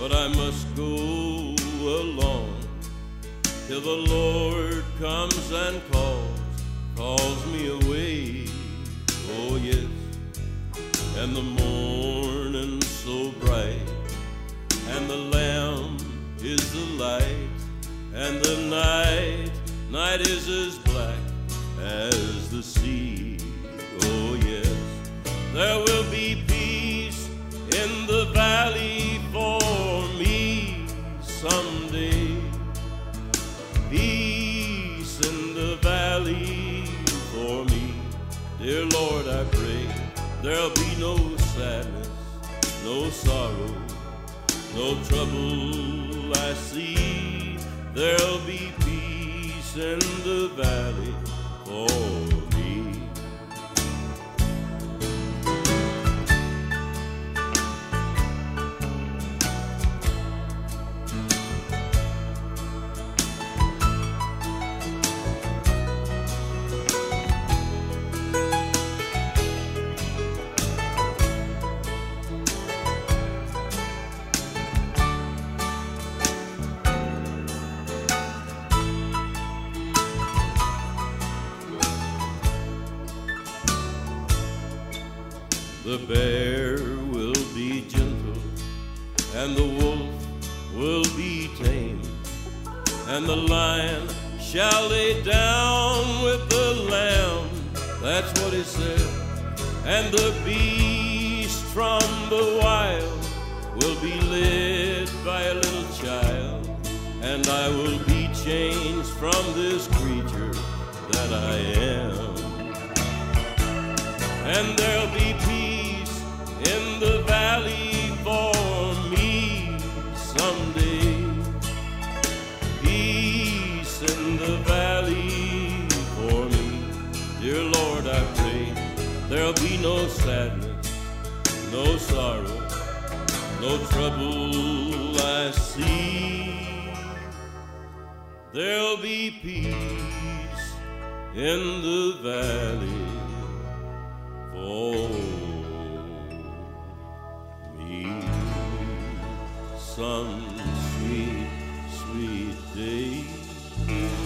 but I must go along till the Lord comes and calls me away. Oh yes, and the morning's so bright, and the Lamb is the light, and the night is as black as the sea. Oh yes, there will be peace in the valley for me someday. Peace in the valley for me. Dear Lord, I pray there'll be no sadness, no sorrow, no trouble I see. There'll be peace in the valley for me. The bear will be gentle, and the wolf will be tame, and the lion shall lay down with the lamb. That's what he said. And the beast from the wild will be led by a little child, and I will be changed from this creature that I am. And there'll be peace in the valley for me someday. Peace in the valley for me. Dear Lord, I pray there'll be no sadness, no sorrow, no trouble I see. There'll be peace in the valley for me. Some sweet, sweet day.